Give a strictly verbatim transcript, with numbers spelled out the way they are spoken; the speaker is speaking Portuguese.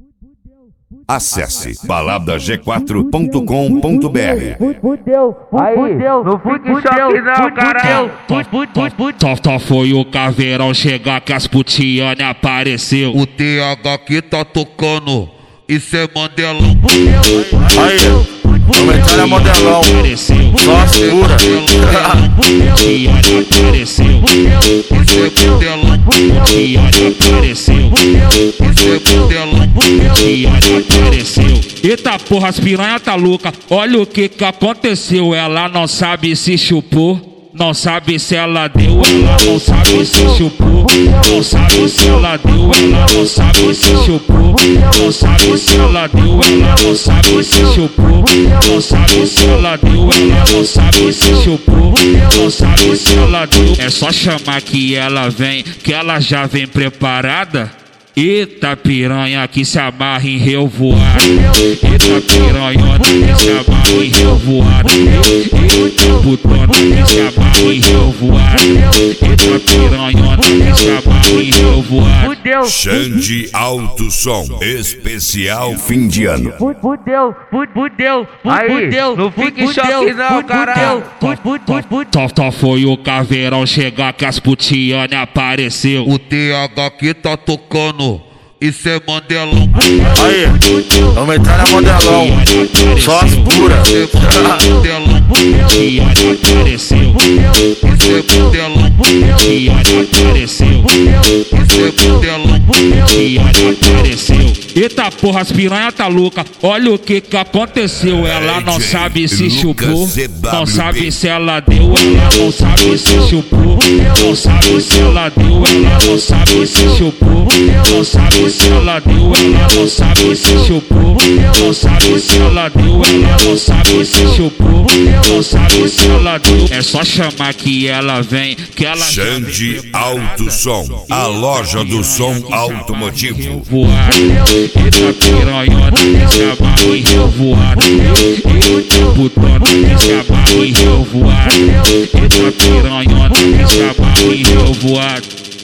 Acesse balada g quatro ponto com ponto br. Fudeu, aí, não fique em choque não, caralho. Só, só foi o caveirão chegar que as putiane apareceu. O T H que tá tocando, isso é Mandelão. Aí, vamos entrar na Mandelão, só segura. Putiane apareceu, isso é Mandelão. Putiane apareceu, isso é Mandelão. Putiane apareceu. Eita porra, as piranha tá louca. Olha o que que aconteceu. Ela não sabe se chupou, não sabe se ela deu, ela não sabe se chupou. Não sabe se ela deu, ela não sabe se chupou. Não sabe se ela deu, ela não sabe se chupou. Não sabe se ela deu, ela não sabe se chupou. Não sabe se ela deu. É só chamar que ela vem, que ela já vem preparada. Eita piranha que se amarra em revoada. Eita piranhona que se amarra em revoada. Eita putona que se amarra em revoada. Eita piranhona que se amarra em revoada. Xande Alto Som, especial fim de ano. Fudeu, fudeu, fudeu, não fique em choque não, caralho. Só, só foi o caveirão chegar que as putiane apareceu. O T H que tá tocando, isso é Mandelão. Aí, vamos entrar na Mandelão, só as puras. Putiane apareceu, isso é Mandelão. Putiane apareceu, isso é Mandelão. Putiane apareceu. Eita porra, as piranha tá louca. Olha o que que aconteceu. Ela não sabe se chupou, não sabe se ela deu, ela não sabe se chupou. Não sabe se ela deu, ela não sabe se chupou. Não sabe se ela deu, ela não sabe se chupou. Não sabe se ela deu, ela não sabe se chupou. Não sabe se ela deu. É só chamar que ela vem, que ela Xande Alto Som, a loja do som automotivo. Eita piranhona que se amarra em revoada. Eita putona que se amarra em revoada. Eita piranhona que se amarra em revoada.